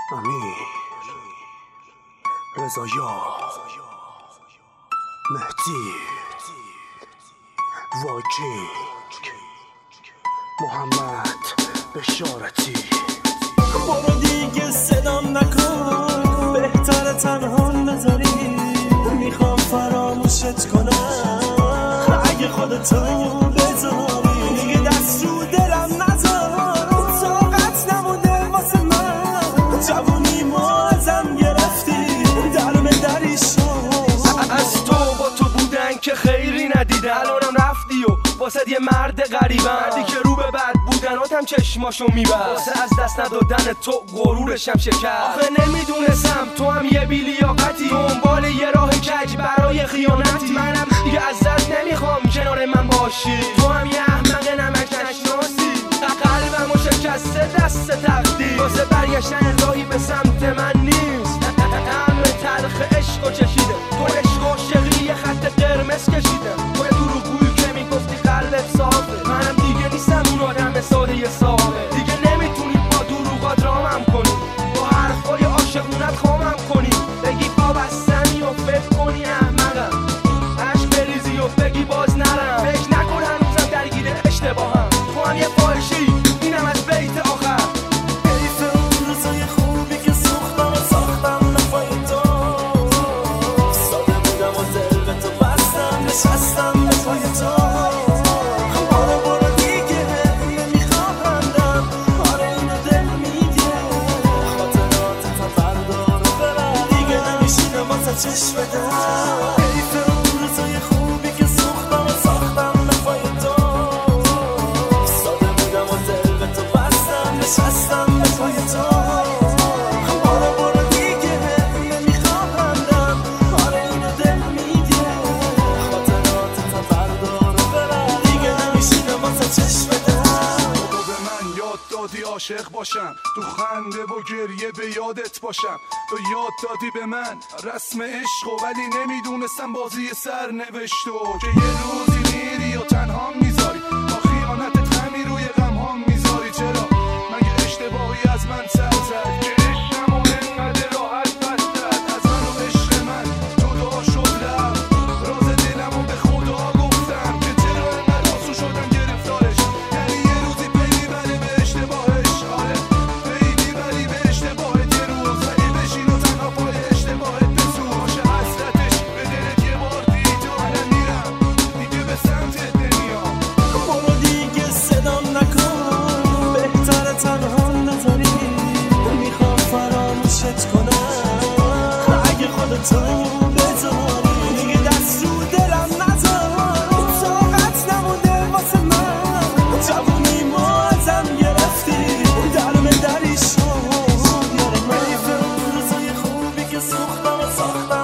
امیر رضایار مهدی واکینگ محمد بشارتی. برو دیگه صدام نکن، بهتره تنهام بذاری، میخوام فراموشت کنم اگه خودتو بذاری، دیگه دست رو دلم نذار، طاقت نمونده واسه من، جوونی ما ازم گرفتی درم دری شد. از تو با تو بودن که خیری ندیده، الانم رفتی و واسه یه مرد غریبه، مردی که رو به بد بودناتم چشماشو میبست، واسه از دست ندادن تو غرورشم شکست. آخه نمیدونستم تو هم یه بیلیاقتی، دنبال یه راه کج برای خیانتی، منم دیگه ازت نمیخوام کنار من باشی، تو هم یه احمق نمک نشناسی، قلبمو شکسته دست تقدیر، واسه برگشتن راهی به سمت من نیست، طعم تلخ عشقو چشیده، تو عشق عاشقی یه خط قرمز کشیده، تو دروغگویی که میگفتی قلبت صافه، منم دیگه نیستم اون آدم ساده صافه، دیگه نمیتونی با دروغات رامم کنی، با حرفای عاشقونت خامم کنی، بگی پا بستنی و فکر کنی احمقم، عشق بریزی و بگی باز نرم، فکر نکن هنوزم درگیر اشتباهم، تو هم یه فاحشه‌ای اینم از بیت آخر. حیف اون روزای خوبی که سوختم و ساختم نفای تو، ساده بودم و دل به تو بستم، نشستم به پای تو. آره برو دیگه نمیخواهندم، آره اینو دل میگه، خاطرات تا بردار و برم، دیگه نمیشینم واسه چشم بدم. حیف اون روزای خوبی که سوختم و ساختم نفای تو، ساده بودم و دل به تو بستم، نشستم به پای تو. آره برو دیگه نمیخواهندم، آره اینو دل میگه، خاطرات تا بردار و برم، دیگه نمیشینم واسه چشم بدم. تو به من یاد دادی عاشق باشم، تو خنده و گریه به یادت باشم، تو یاد دادی به من رسم عشقو، ولی نمیدونستم بازی سر نوشتو، که یه روزی میری و تنها میذاری، با خیانتت غمی روی غمهام میذاری. چرا مگه اشتباهی از من سر زد که عشقم و انقدر راحت پس زد از من و عشق من جدا شد رفت، راز دلمو به خدا گفتم که چرا انقدر آسون شدم گرفتارش، یعنی یه روزی پی میبره به اشتباهش. آره پی میبری به اشتباهت، یه روز ولی بشین و تنها پای اشتباهت بسوز، باشه حسرتش به دلت یه بار دید و منم میرم دیگه به سمتت نمیام. برو دیگه صدام نکن، بهتره تنهام نذاری، میخوام فراموشت کنم اگه خودتو بذاری، دیگه دست رو دلم نذار، طاقت نمونده واسه من، جوونی ما ازم گرفتی درم دری شد. حیف اون روزای خوبی که سوختم و ساختم